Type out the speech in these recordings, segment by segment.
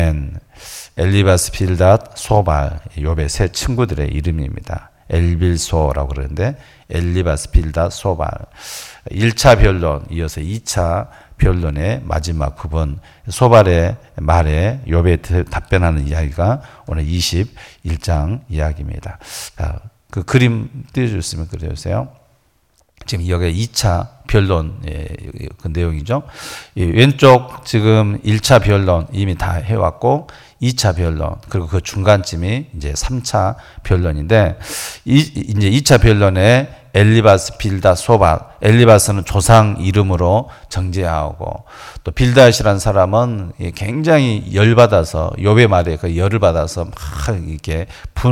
엘리바스, 빌닷, 소발, 욥의 세 친구들의 이름입니다. 엘빌소라고 그러는데 엘리바스, 빌닷, 소발. 1차 변론 이어서 2차 변론의 마지막 부분, 소발의 말에 욥에 답변하는 이야기가 오늘 21장 이야기입니다. 자, 그 그림 띄워주시면 그려주세요. 지금 여기 2차 변론 그 내용이죠. 왼쪽 지금 1차 변론 이미 다 해왔고 2차 변론 그리고 그 중간쯤이 이제 3차 변론인데 이제 2차 변론에 엘리바스, 빌닷, 소발. 엘리바스는 조상 이름으로 정죄하고 또 빌닷이라는 사람은 굉장히 열받아서 욥의 말에 그 열을 받아서 막 이렇게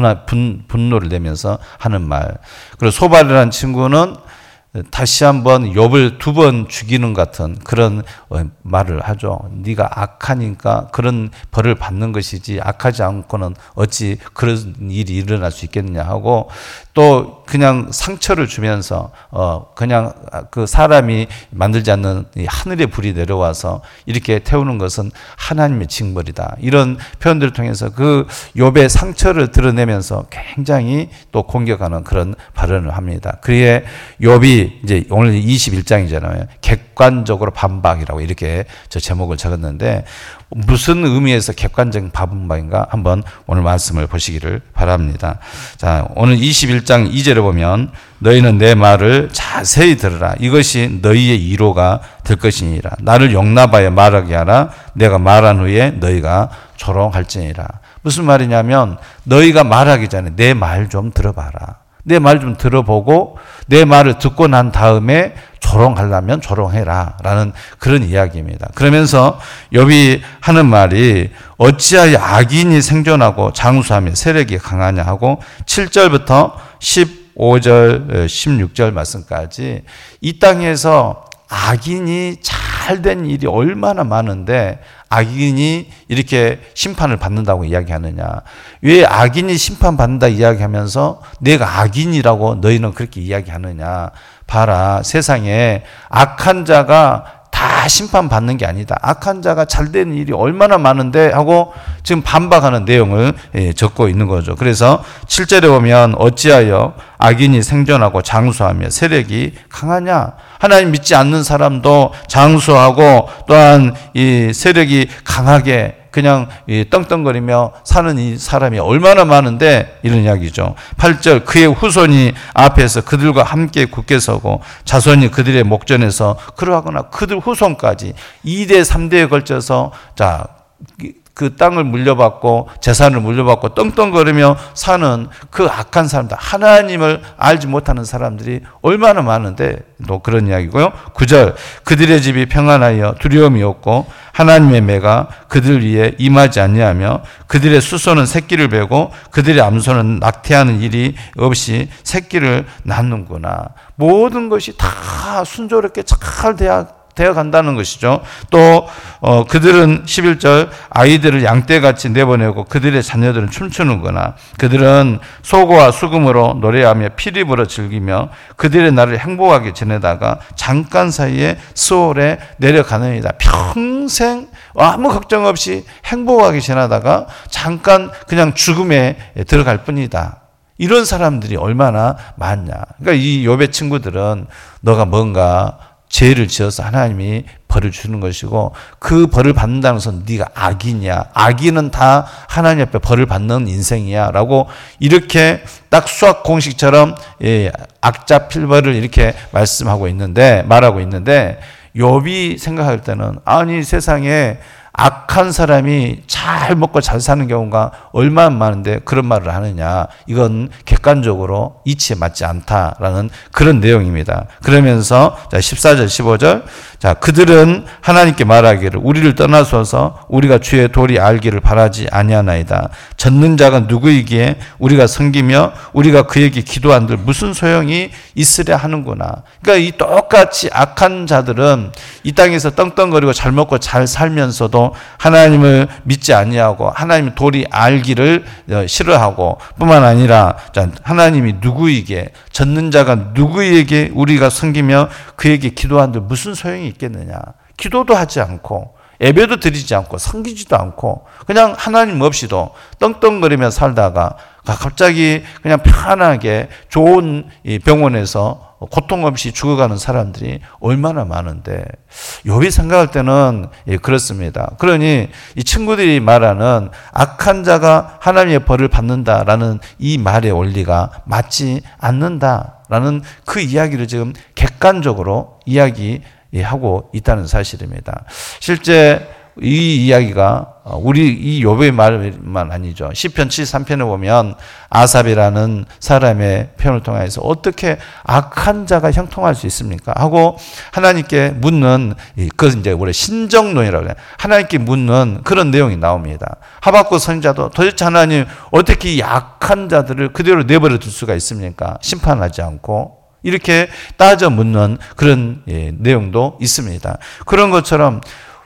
분노를 내면서 하는 말. 그리고 소발이라는 친구는 다시 한번 욥을 2번 죽이는 같은 그런 말을 하죠. 네가 악하니까 그런 벌을 받는 것이지 악하지 않고는 어찌 그런 일이 일어날 수 있겠느냐 하고 또 그냥 상처를 주면서 그냥 그 사람이 만들지 않는 이 하늘의 불이 내려와서 이렇게 태우는 것은 하나님의 징벌이다. 이런 표현들을 통해서 그 욥의 상처를 드러내면서 굉장히 또 공격하는 그런 발언을 합니다. 그에 욥이 이제 오늘 21장이잖아요. 객관적으로 반박이라고 이렇게 저 제목을 적었는데 무슨 의미에서 객관적인 반박인가 한번 오늘 말씀을 보시기를 바랍니다. 자, 오늘 21장 2절에 보면 너희는 내 말을 자세히 들으라. 이것이 너희의 위로가 될 것이니라. 나를 용납하여 말하게 하라. 내가 말한 후에 너희가 조롱할지니라. 무슨 말이냐면 너희가 말하기 전에 내 말 좀 들어봐라. 내 말 좀 들어보고 내 말을 듣고 난 다음에 조롱하려면 조롱해라 라는 그런 이야기입니다. 그러면서 욥이 하는 말이 어찌하여 악인이 생존하고 장수하며 세력이 강하냐 하고 7절부터 15절 16절 말씀까지 이 땅에서 악인이 잘된 일이 얼마나 많은데 악인이 이렇게 심판을 받는다고 이야기하느냐. 왜 악인이 심판받는다 이야기하면서 내가 악인이라고 너희는 그렇게 이야기하느냐. 봐라, 세상에 악한 자가 다 심판받는 게 아니다. 악한 자가 잘되는 일이 얼마나 많은데 하고 지금 반박하는 내용을 적고 있는 거죠. 그래서 7절에 보면 어찌하여 악인이 생존하고 장수하며 세력이 강하냐. 하나님 믿지 않는 사람도 장수하고 또한 이 세력이 강하게 그냥 떵떵거리며 사는 이 사람이 얼마나 많은데 이런 이야기죠. 8절 그의 후손이 앞에서 그들과 함께 굳게 서고 자손이 그들의 목전에서 그러하거나 그들 후손까지 2대 3대에 걸쳐서 자 그 땅을 물려받고 재산을 물려받고 떵떵거리며 사는 그 악한 사람들, 하나님을 알지 못하는 사람들이 얼마나 많은데 또 그런 이야기고요. 9절 그들의 집이 평안하여 두려움이 없고 하나님의 매가 그들 위에 임하지 아니하며 그들의 수소는 새끼를 베고 그들의 암소는 낙태하는 일이 없이 새끼를 낳는구나. 모든 것이 다 순조롭게 잘 되어 간다는 것이죠. 또 그들은 11절 아이들을 양떼같이 내보내고 그들의 자녀들은 춤추는구나. 그들은 소고와 수금으로 노래하며 피리 불어 즐기며 그들의 날을 행복하게 지내다가 잠깐 사이에 수월에 내려가느니라. 평생 아무 걱정 없이 행복하게 지내다가 잠깐 그냥 죽음에 들어갈 뿐이다. 이런 사람들이 얼마나 많냐. 그러니까 이 욥의 친구들은 너가 뭔가 죄를 지어서 하나님이 벌을 주는 것이고 그 벌을 받는다는 것은 네가 악인이야. 악인은 다 하나님 앞에 벌을 받는 인생이야 라고 이렇게 딱 수학 공식처럼 악자 필벌을 이렇게 말하고 있는데 욥이 생각할 때는 아니 세상에 악한 사람이 잘 먹고 잘 사는 경우가 얼마나 많은데 그런 말을 하느냐. 이건 객관적으로 이치에 맞지 않다라는 그런 내용입니다. 그러면서 14절 15절 자 그들은 하나님께 말하기를 우리를 떠나소서 우리가 주의 도리 알기를 바라지 아니하나이다. 젖는 자가 누구이기에 우리가 섬기며 우리가 그에게 기도한들 무슨 소용이 있으랴 하는구나. 그러니까 이 똑같이 악한 자들은 이 땅에서 떵떵거리고 잘 먹고 잘 살면서도 하나님을 믿지 아니하고 하나님의 도리 알기를 싫어하고 뿐만 아니라 하나님이 누구에게 젖는 자가 누구에게 우리가 섬기며 그에게 기도한들 무슨 소용이 있겠느냐. 기도도 하지 않고 예배도 드리지 않고 섬기지도 않고 그냥 하나님 없이도 떵떵거리며 살다가 갑자기 그냥 편안하게 좋은 병원에서 고통 없이 죽어가는 사람들이 얼마나 많은데, 욥이 생각할 때는 그렇습니다. 그러니 이 친구들이 말하는 악한 자가 하나님의 벌을 받는다라는 이 말의 원리가 맞지 않는다라는 그 이야기를 지금 객관적으로 이야기하고 있다는 사실입니다. 실제 이 이야기가 우리 이 욥의 말만 아니죠. 시편 73편에 보면 아삽이라는 사람의 편을 통해서 어떻게 악한 자가 형통할 수 있습니까? 하고 하나님께 묻는, 그것은 이제 우리 신정론이라고 해요. 하나님께 묻는 그런 내용이 나옵니다. 하박국 선지자도 도대체 하나님 어떻게 이 악한 자들을 그대로 내버려 둘 수가 있습니까? 심판하지 않고. 이렇게 따져 묻는 그런 내용도 있습니다. 그런 것처럼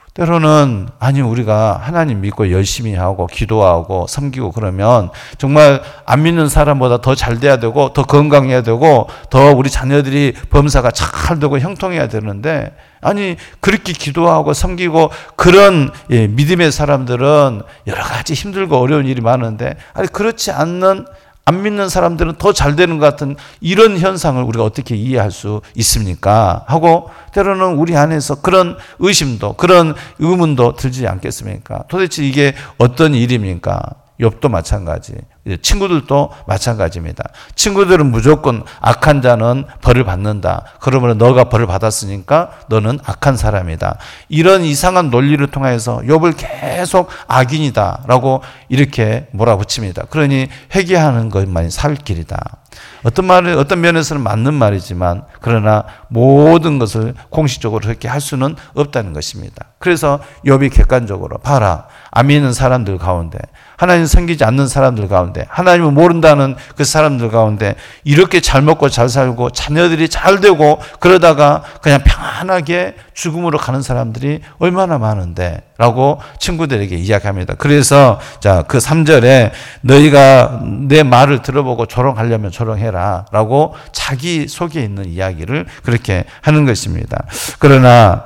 때로는 아니 우리가 하나님 믿고 열심히 하고 기도하고 섬기고 그러면 정말 안 믿는 사람보다 더 잘 돼야 되고 더 건강해야 되고 더 우리 자녀들이 범사가 잘 되고 형통해야 되는데, 아니 그렇게 기도하고 섬기고 그런 믿음의 사람들은 여러 가지 힘들고 어려운 일이 많은데, 아니 그렇지 않는 안 믿는 사람들은 더 잘 되는 것 같은 이런 현상을 우리가 어떻게 이해할 수 있습니까? 하고 때로는 우리 안에서 그런 의심도 그런 의문도 들지 않겠습니까? 도대체 이게 어떤 일입니까? 욥도 마찬가지, 친구들도 마찬가지입니다. 친구들은 무조건 악한 자는 벌을 받는다. 그러면 너가 벌을 받았으니까 너는 악한 사람이다. 이런 이상한 논리를 통해서 욥을 계속 악인이다라고 이렇게 몰아붙입니다. 그러니 회개하는 것만이 살 길이다. 어떤 면에서는 맞는 말이지만 그러나 모든 것을 공식적으로 그렇게 할 수는 없다는 것입니다. 그래서 욥이 객관적으로 봐라, 안 믿는 사람들 가운데, 하나님 섬기지 않는 사람들 가운데, 하나님을 모른다는 그 사람들 가운데 이렇게 잘 먹고 잘 살고 자녀들이 잘 되고 그러다가 그냥 평안하게 죽음으로 가는 사람들이 얼마나 많은데 라고 친구들에게 이야기합니다. 그래서 그 3절에 너희가 내 말을 들어보고 조롱하려면 조롱해라 라고 자기 속에 있는 이야기를 그렇게 하는 것입니다. 그러나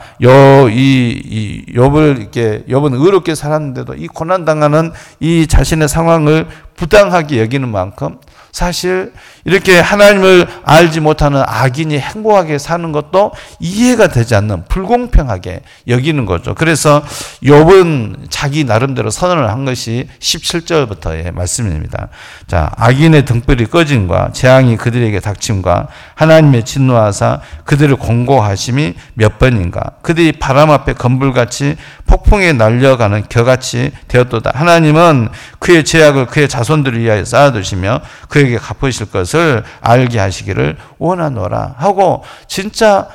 욥은 의롭게 살았는데도 이 고난당하는 이 자신의 상황을 부당하게 여기는 만큼 사실 이렇게 하나님을 알지 못하는 악인이 행복하게 사는 것도 이해가 되지 않는, 불공평하게 여기는 거죠. 그래서 욥은 자기 나름대로 선언을 한 것이 17절부터의 말씀입니다. 자, 악인의 등불이 꺼짐과 재앙이 그들에게 닥침과 하나님의 진노하사 그들을 공고하심이 몇 번인가. 그들이 바람 앞에 건불같이 폭풍에 날려가는 겨같이 되었도다. 하나님은 그의 죄악을 그의 자손들을 위하여 쌓아두시며 그에게 갚으실 것을 알게 하시기를 원하노라 하고, 진짜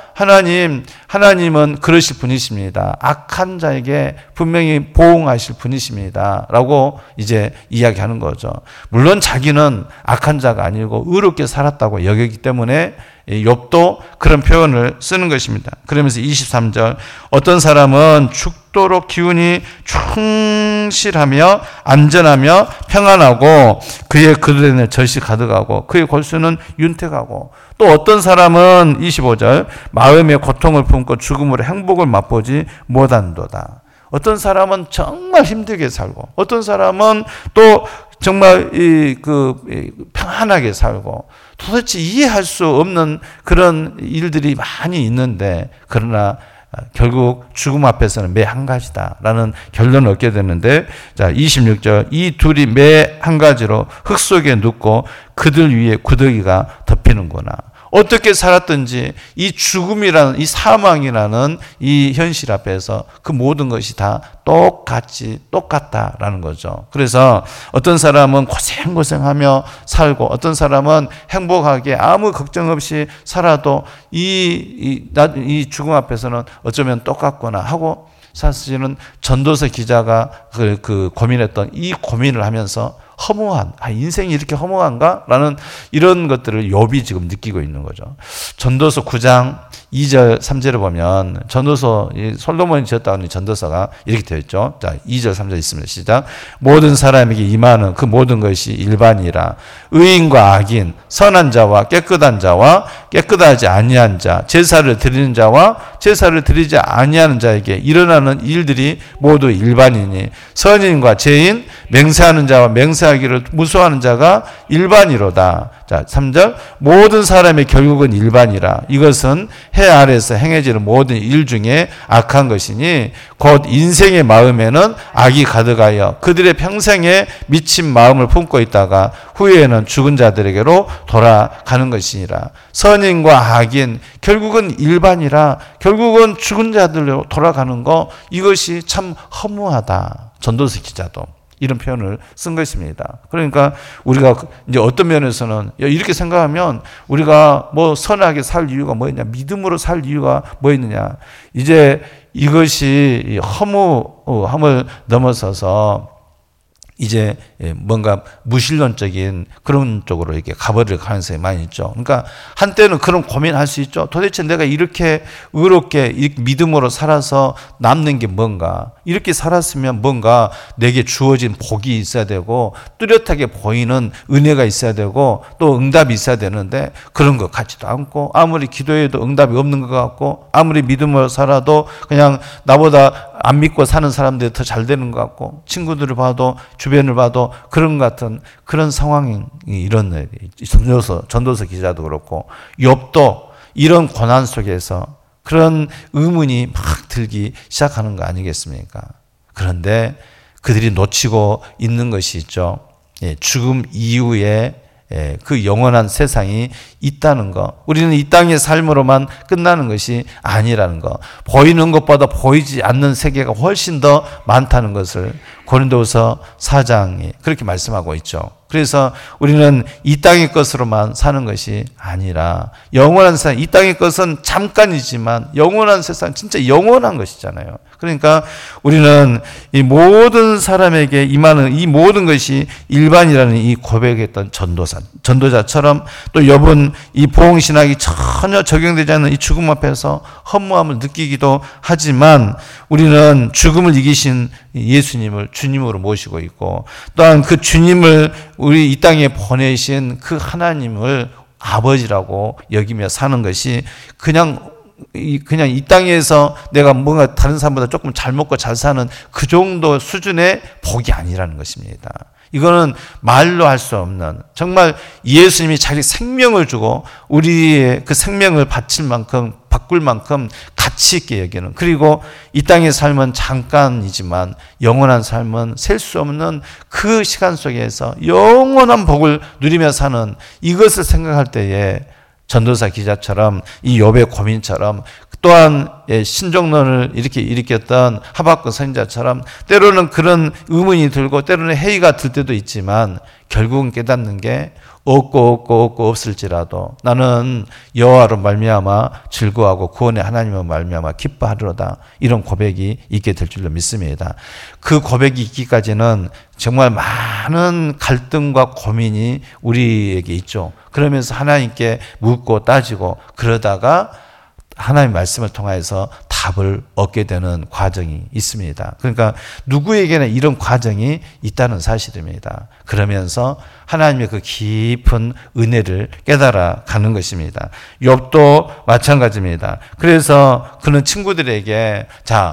하나님은 그러실 분이십니다. 악한 자에게 분명히 보응하실 분이십니다 라고 이제 이야기하는 거죠. 물론 자기는 악한 자가 아니고 의롭게 살았다고 여기기 때문에 욥도 그런 표현을 쓰는 것입니다. 그러면서 23절, 어떤 사람은 죽도록 기운이 충실하며 안전하며 평안하고 그의 그릇에는 젖이 가득하고 그의 골수는 윤택하고, 또 어떤 사람은 25절, 마음의 고통을 품고 죽음으로 행복을 맛보지 못한도다. 어떤 사람은 정말 힘들게 살고 어떤 사람은 또 정말 평안하게 살고 도대체 이해할 수 없는 그런 일들이 많이 있는데, 그러나 결국 죽음 앞에서는 매 한 가지다라는 결론을 얻게 되는데, 자 26절, 이 둘이 매 한 가지로 흙 속에 눕고 그들 위에 구더기가 덮이는구나. 어떻게 살았든지 이 죽음이라는, 이 사망이라는 이 현실 앞에서 그 모든 것이 다 똑같다라는 거죠. 그래서 어떤 사람은 고생하며 살고 어떤 사람은 행복하게 아무 걱정 없이 살아도 이 죽음 앞에서는 어쩌면 똑같구나 하고, 사실은 전도서 기자가 그 고민했던 이 고민을 하면서 허무한, 인생이 이렇게 허무한가? 라는 이런 것들을 욥이 지금 느끼고 있는 거죠. 전도서 9장 2절, 3절을 보면 전도서, 솔로몬이 지었다고 하는 전도서가 이렇게 되어 있죠. 자, 2절, 3절 있습니다. 시작. 모든 사람에게 임하는 그 모든 것이 일반이라. 의인과 악인, 선한 자와 깨끗한 자와 깨끗하지 아니한 자, 제사를 드리는 자와 제사를 드리지 아니하는 자에게 일어나는 일들이 모두 일반이니 선인과 죄인, 맹세하는 자와 맹세하기를 무서워하는 자가 일반이로다. 자, 3절. 모든 사람의 결국은 일반이라. 이것은 해 아래서 행해지는 모든 일 중에 악한 것이니 곧 인생의 마음에는 악이 가득하여 그들의 평생에 미친 마음을 품고 있다가 후에는 죽은 자들에게로 돌아가는 것이니라. 선인과 악인, 결국은 일반이라. 결국은 죽은 자들로 돌아가는 거, 이것이 참 허무하다. 전도서 기자도 이런 표현을 쓴 것입니다. 그러니까 우리가 이제 어떤 면에서는 이렇게 생각하면 우리가 뭐 선하게 살 이유가 뭐였냐, 믿음으로 살 이유가 뭐였느냐, 이제 이것이 허무함을 넘어서서 이제 뭔가 무신론적인 그런 쪽으로 이렇게 가버릴 가능성이 많이 있죠. 그러니까 한때는 그런 고민할 수 있죠. 도대체 내가 이렇게 의롭게 믿음으로 살아서 남는 게 뭔가, 이렇게 살았으면 뭔가 내게 주어진 복이 있어야 되고 뚜렷하게 보이는 은혜가 있어야 되고 또 응답이 있어야 되는데 그런 것 같지도 않고, 아무리 기도해도 응답이 없는 것 같고, 아무리 믿음으로 살아도 그냥 나보다 안 믿고 사는 사람들이 더 잘 되는 것 같고, 친구들을 봐도 주변을 봐도 그런 것 같은 그런 상황이, 이런 전도서 기자도 그렇고 욥도 이런 고난 속에서 그런 의문이 막 들기 시작하는 거 아니겠습니까? 그런데 그들이 놓치고 있는 것이 있죠. 죽음 이후에 그 영원한 세상이 있다는 거. 우리는 이 땅의 삶으로만 끝나는 것이 아니라는 거. 보이는 것보다 보이지 않는 세계가 훨씬 더 많다는 것을 고린도후서 4장이 그렇게 말씀하고 있죠. 그래서 우리는 이 땅의 것으로만 사는 것이 아니라 영원한 세상, 이 땅의 것은 잠깐이지만 영원한 세상, 진짜 영원한 것이잖아요. 그러니까 우리는 이 모든 사람에게 임하는 이 모든 것이 일반이라는 이 고백했던 전도자처럼 또 욥은 이 보응신학이 전혀 적용되지 않는 이 죽음 앞에서 허무함을 느끼기도 하지만 우리는 죽음을 이기신 예수님을 주님으로 모시고 있고, 또한 그 주님을 우리 이 땅에 보내신 그 하나님을 아버지라고 여기며 사는 것이 그냥 이 땅에서 내가 뭔가 다른 사람보다 조금 잘 먹고 잘 사는 그 정도 수준의 복이 아니라는 것입니다. 이거는 말로 할 수 없는, 정말 예수님이 자기 생명을 주고 우리의 그 생명을 바꿀 만큼 가치 있게 여기는, 그리고 이 땅의 삶은 잠깐이지만 영원한 삶은 셀 수 없는 그 시간 속에서 영원한 복을 누리며 사는, 이것을 생각할 때에 전도사 기자처럼 이 욥의 고민처럼, 또한 신종론을 이렇게 일으켰던 하박국 선지자처럼 때로는 그런 의문이 들고 때로는 회의가 들 때도 있지만 결국은 깨닫는 게 없고 없을지라도 나는 여호와로 말미암아 즐거워하고 구원의 하나님으로 말미암아 기뻐하리로다, 이런 고백이 있게 될 줄로 믿습니다. 그 고백이 있기까지는 정말 많은 갈등과 고민이 우리에게 있죠. 그러면서 하나님께 묻고 따지고 그러다가 하나님의 말씀을 통해서 답을 얻게 되는 과정이 있습니다. 그러니까 누구에게나 이런 과정이 있다는 사실입니다. 그러면서 하나님의 그 깊은 은혜를 깨달아 가는 것입니다. 욥도 마찬가지입니다. 그래서 그는 친구들에게,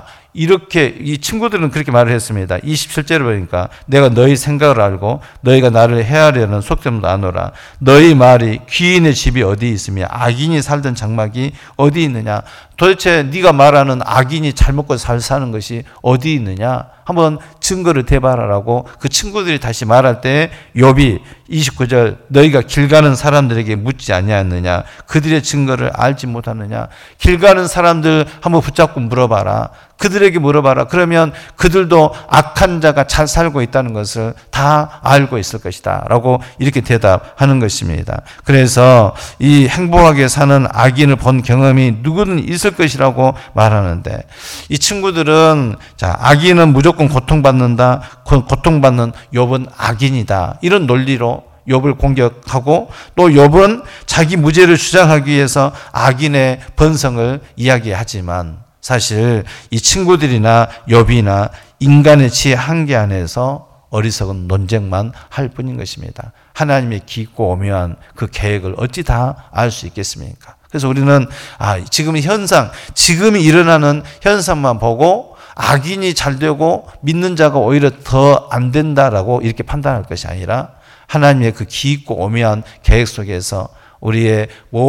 이렇게 이 친구들은 그렇게 말을 했습니다. 27절을 보니까 내가 너희 생각을 알고 너희가 나를 해하려는 속셈도 아노라. 너희 말이 귀인의 집이 어디 있으며 악인이 살던 장막이 어디 있느냐. 도대체 네가 말하는 악인이 잘 먹고 잘 사는 것이 어디 있느냐. 한번 증거를 대봐라라고 그 친구들이 다시 말할 때 욥이 29절 너희가 길 가는 사람들에게 묻지 아니하느냐. 그들의 증거를 알지 못하느냐. 길 가는 사람들 한번 붙잡고 물어봐라. 그들에게 물어봐라. 그러면 그들도 악한 자가 잘 살고 있다는 것을 다 알고 있을 것이다 라고 이렇게 대답하는 것입니다. 그래서 이 행복하게 사는 악인을 본 경험이 누구든 있을 없을 것이라고 말하는데, 이 친구들은 자, 악인은 무조건 고통받는다, 고통받는 욥은 악인이다, 이런 논리로 욥을 공격하고, 또 욥은 자기 무죄를 주장하기 위해서 악인의 번성을 이야기하지만, 사실 이 친구들이나 욥이나 인간의 지혜 한계 안에서 어리석은 논쟁만 할 뿐인 것입니다. 하나님의 깊고 오묘한 그 계획을 어찌 다 알 수 있겠습니까? 그래서 우리는 지금 현상, 지금 일어나는 현상만 보고 악인이 잘 되고 믿는 자가 오히려 더 안 된다라고 이렇게 판단할 것이 아니라, 하나님의 그 깊고 오묘한 계획 속에서 우리의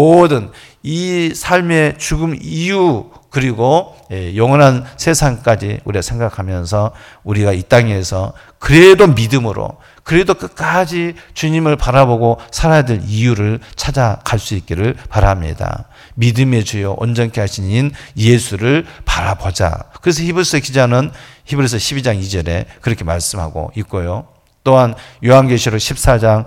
모든 이 삶의 죽음 이유, 그리고 영원한 세상까지 우리가 생각하면서 우리가 이 땅에서 그래도 믿음으로, 그래도 끝까지 주님을 바라보고 살아야 될 이유를 찾아갈 수 있기를 바랍니다. 믿음의 주요 온전케 하신 예수를 바라보자. 그래서 히브리서 기자는 히브리서 12장 2절에 그렇게 말씀하고 있고요. 또한 요한계시록 14장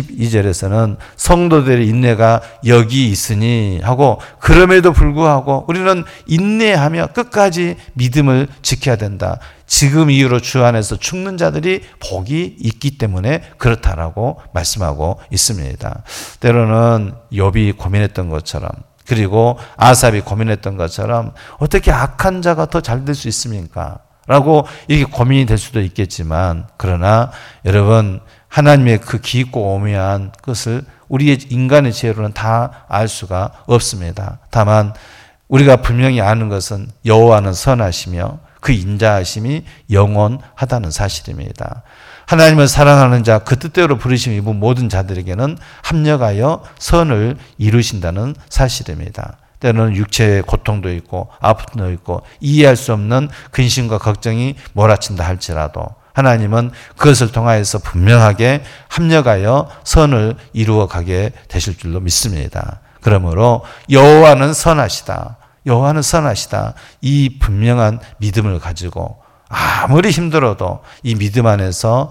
12절에서는 성도들의 인내가 여기 있으니 하고, 그럼에도 불구하고 우리는 인내하며 끝까지 믿음을 지켜야 된다. 지금 이후로 주 안에서 죽는 자들이 복이 있기 때문에 그렇다라고 말씀하고 있습니다. 때로는 욥이 고민했던 것처럼, 그리고 아삽이 고민했던 것처럼 어떻게 악한 자가 더 잘 될 수 있습니까? 라고 이게 고민이 될 수도 있겠지만, 그러나 여러분, 하나님의 그 깊고 오묘한 것을 우리의 인간의 지혜로는 다 알 수가 없습니다. 다만 우리가 분명히 아는 것은 여호와는 선하시며 그 인자하심이 영원하다는 사실입니다. 하나님을 사랑하는 자, 그 뜻대로 부르심 입은 모든 자들에게는 합력하여 선을 이루신다는 사실입니다. 때로는 육체의 고통도 있고 아픔도 있고 이해할 수 없는 근심과 걱정이 몰아친다 할지라도, 하나님은 그것을 통하여서 분명하게 합력하여 선을 이루어 가게 되실 줄로 믿습니다. 그러므로 여호와는 선하시다, 여호와는 선하시다, 이 분명한 믿음을 가지고 아무리 힘들어도 이 믿음 안에서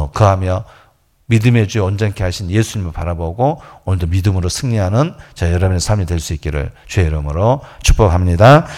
거하며 믿음의 주 온전케 하신 예수님을 바라보고 오늘도 믿음으로 승리하는 저 여러분의 삶이 될 수 있기를 주의 이름으로 축복합니다.